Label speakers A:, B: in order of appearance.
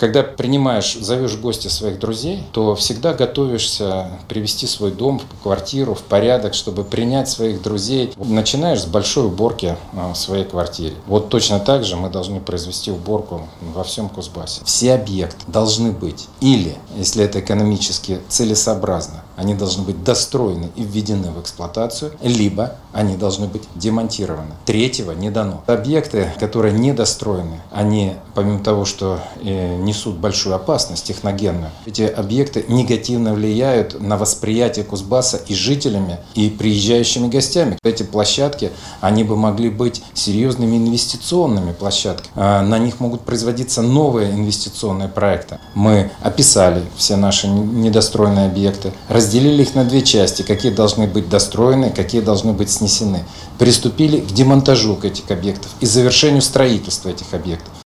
A: Когда принимаешь, зовешь в гости своих друзей, то всегда готовишься привести свой дом, квартиру в порядок, чтобы принять своих друзей. Начинаешь с большой уборки в своей квартире. Вот точно так же мы должны произвести уборку во всем Кузбассе. Все объекты должны быть или, если это экономически целесообразно, они должны быть достроены и введены в эксплуатацию, либо они должны быть демонтированы. Третьего не дано. Объекты, которые недостроены, они, помимо того, что несут большую опасность техногенную, эти объекты негативно влияют на восприятие Кузбасса и жителями, и приезжающими гостями. Эти площадки, они бы могли быть серьезными инвестиционными площадками. На них могут производиться новые инвестиционные проекты. Мы описали все наши недостроенные объекты, разделили их на две части, какие должны быть достроены, какие должны быть снесены. Приступили к демонтажу этих объектов и завершению строительства этих объектов.